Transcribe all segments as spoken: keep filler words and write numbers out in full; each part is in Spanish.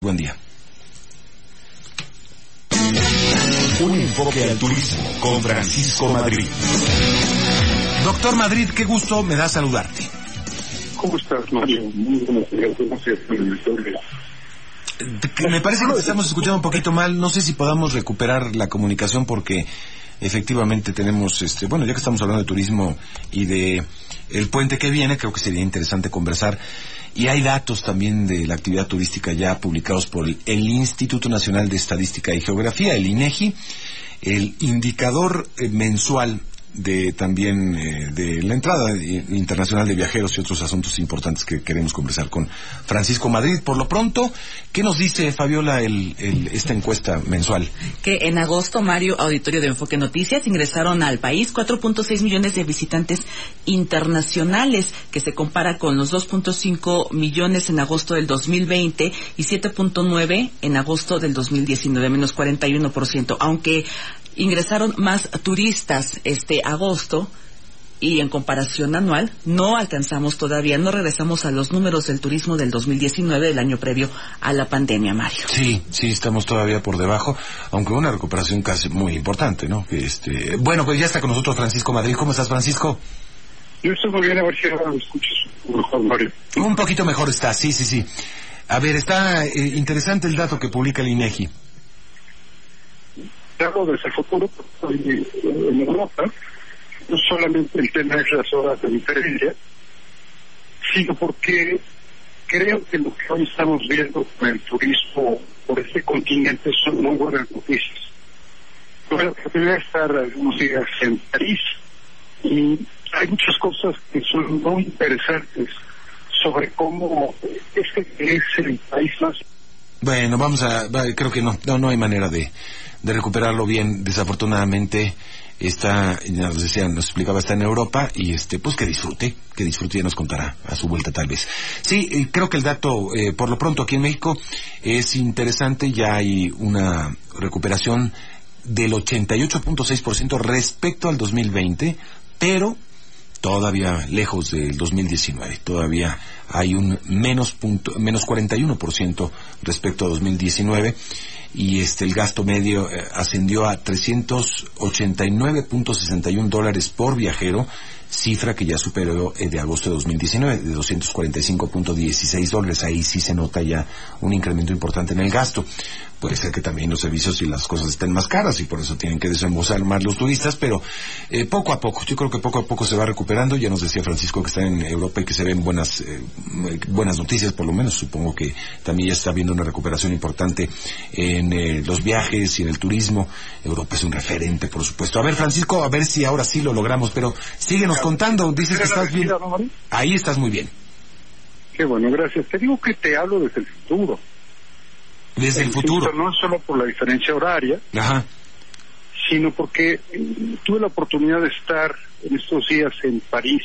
Buen día. Un enfoque al turismo con Francisco Madrid. Doctor Madrid, qué gusto me da saludarte. ¿Cómo estás, Mario? Muy buenas gracias por el historia. Me parece que te estamos escuchando un poquito mal. No sé si podamos recuperar la comunicación porque efectivamente tenemos, este, bueno, ya que estamos hablando de turismo y de el puente que viene, creo que sería interesante conversar. Y hay datos también de la actividad turística ya publicados por el, el Instituto Nacional de Estadística y Geografía, el INEGI, el indicador eh, mensual de también eh, de la entrada internacional de viajeros y otros asuntos importantes que queremos conversar con Francisco Madrid. Por lo pronto, ¿qué nos dice, Fabiola, el, el, esta encuesta mensual? Que en agosto, Mario, auditorio de Enfoque Noticias, ingresaron al país cuatro punto seis millones de visitantes internacionales, que se compara con los dos punto cinco millones en agosto del dos mil veinte y siete punto nueve en agosto del dos mil diecinueve, menos cuarenta y uno por ciento, aunque ingresaron más turistas este agosto y en comparación anual no alcanzamos todavía, no regresamos a los números del turismo del dos mil diecinueve, del año previo a la pandemia, Mario. Sí, sí, estamos todavía por debajo, aunque una recuperación casi muy importante, ¿no? Este, bueno, pues ya está con nosotros Francisco Madrid. ¿Cómo estás, Francisco? Yo estoy muy bien, a ver si ahora me escuchas mejor, Mario. Un poquito mejor está, sí, sí, sí. A ver, está eh, interesante el dato que publica el INEGI. Hablo desde el futuro, porque en Europa no solamente el tema es las horas de diferencia, sino porque creo que lo que hoy estamos viendo con el turismo por este continente son muy buenas noticias. Tuve la oportunidad de estar algunos días en París y hay muchas cosas que son muy interesantes sobre cómo este es el país más... Bueno, vamos a... creo que no, no, no hay manera de... de recuperarlo bien. Desafortunadamente está, ya nos decía, nos explicaba, está en Europa y este, pues que disfrute, que disfrute, ya nos contará a su vuelta tal vez. Sí, eh, creo que el dato, eh, por lo pronto aquí en México es interesante, ya hay una recuperación del ochenta y ocho punto seis por ciento respecto al dos mil veinte, pero todavía lejos del dos mil diecinueve, todavía hay un menos punto, menos cuarenta y uno por ciento respecto a dos mil diecinueve. Y este el gasto medio eh, ascendió a trescientos ochenta y nueve punto sesenta y uno dólares por viajero, cifra que ya superó eh, de agosto de dos mil diecinueve, de doscientos cuarenta y cinco punto dieciséis dólares. Ahí sí se nota ya un incremento importante en el gasto. Puede ser que también los servicios y las cosas estén más caras y por eso tienen que desembolsar más los turistas, pero eh, poco a poco, yo creo que poco a poco se va recuperando. Ya nos decía Francisco que está en Europa y que se ven buenas eh, buenas noticias, por lo menos. Supongo que también ya está habiendo una recuperación importante en eh, los viajes y en el turismo. Europa es un referente, por supuesto. A ver, Francisco, a ver si ahora sí lo logramos, pero síguenos contando. Dices que estás bien. Ahí estás muy bien. Qué bueno, gracias. Te digo que te hablo desde el futuro. Desde el, el futuro. No solo por la diferencia horaria, ajá, sino porque eh, tuve la oportunidad de estar en estos días en París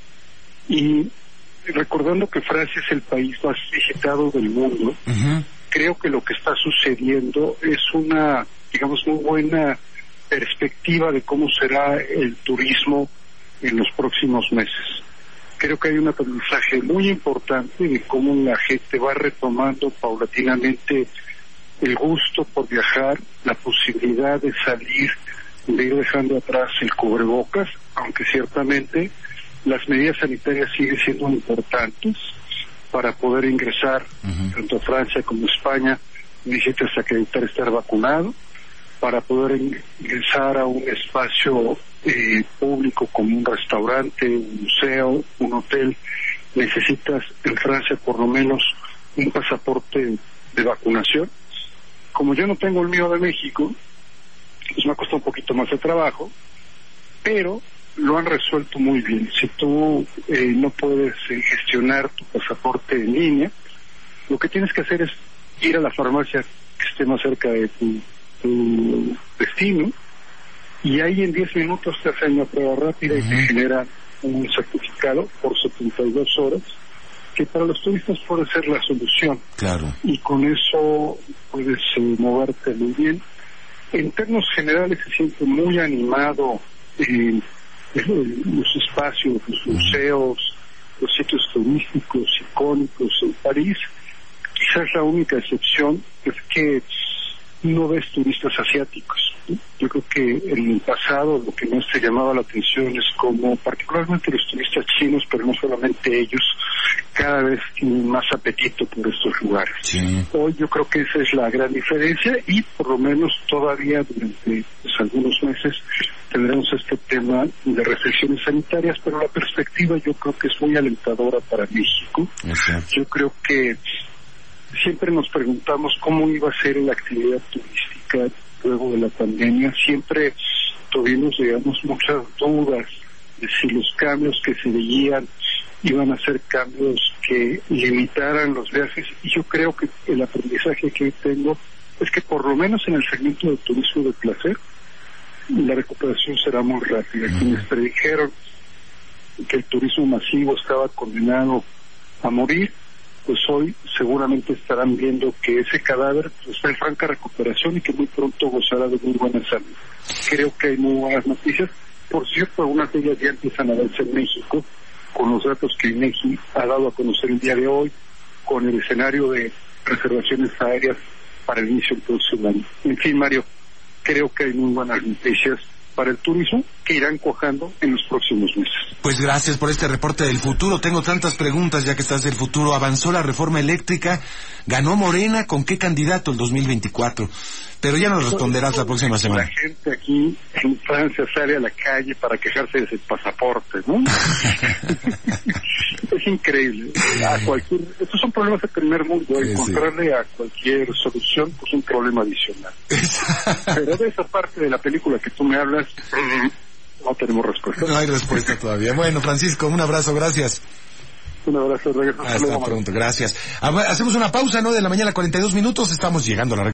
y recordando que Francia es el país más visitado del mundo, uh-huh. Creo que lo que está sucediendo es una, digamos, muy buena perspectiva de cómo será el turismo en los próximos meses. Creo que hay un aprendizaje muy importante de cómo la gente va retomando paulatinamente el gusto por viajar, la posibilidad de salir, de ir dejando atrás el cubrebocas, aunque ciertamente las medidas sanitarias siguen siendo importantes para poder ingresar, uh-huh. tanto a Francia como a España, necesitas acreditar estar vacunado. Para poder ingresar a un espacio eh, público como un restaurante, un museo, un hotel, necesitas en Francia por lo menos un pasaporte de vacunación. Como yo no tengo el mío de México, pues me ha costado un poquito más de trabajo, pero lo han resuelto muy bien. Si tú eh, no puedes eh, gestionar tu pasaporte en línea, lo que tienes que hacer es ir a la farmacia que esté más cerca de tu tu destino y ahí en diez minutos te hacen una prueba rápida, uh-huh. y te genera un certificado por setenta y dos horas que para los turistas puede ser la solución. Claro. Y con eso puedes eh, moverte muy bien. En términos generales se siente muy animado eh, los espacios, los museos, uh-huh. los sitios turísticos icónicos en París quizás la única excepción es que no ves turistas asiáticos. Yo creo que en el pasado lo que más te llamaba la atención es como particularmente los turistas chinos, pero no solamente ellos, cada vez tienen más apetito por estos lugares. Sí. Hoy yo creo que esa es la gran diferencia y por lo menos todavía durante pues, algunos meses tendremos este tema de restricciones sanitarias, pero la perspectiva yo creo que es muy alentadora para México. Exacto. Yo creo que siempre nos preguntamos cómo iba a ser la actividad turística luego de la pandemia. Siempre tuvimos, digamos, muchas dudas de si los cambios que se veían iban a ser cambios que limitaran los viajes. Y yo creo que el aprendizaje que tengo es que por lo menos en el segmento del turismo de placer, la recuperación será muy rápida. Mm. Quienes predijeron que el turismo masivo estaba condenado a morir, pues hoy seguramente estarán viendo que ese cadáver pues, está en franca recuperación y que muy pronto gozará de muy buena salud. Creo que hay muy buenas noticias. Por cierto, algunas de ellas ya empiezan a verse en México, con los datos que INEGI ha dado a conocer el día de hoy, con el escenario de reservaciones aéreas para el inicio del próximo año. En fin, Mario, creo que hay muy buenas noticias para el turismo que irán cuajando en los próximos meses. Pues gracias por este reporte del futuro. Tengo tantas preguntas ya que estás del futuro. ¿Avanzó la reforma eléctrica? ¿Ganó Morena? ¿Con qué candidato el dos mil veinticuatro? Pero ya nos responderás la próxima semana. La gente aquí en Francia sale a la calle para quejarse de ese pasaporte, ¿no? Es increíble. A cualquier, estos son problemas de primer mundo. Sí, encontrarle sí. a cualquier solución, pues un problema adicional. Pero de esa parte de la película que tú me hablas, no tenemos respuesta. No hay respuesta todavía. Bueno, Francisco, un abrazo, gracias. Un abrazo, regreso. Hasta pronto, gracias. Hacemos una pausa, ¿no? De la mañana, cuarenta y dos minutos, estamos llegando a la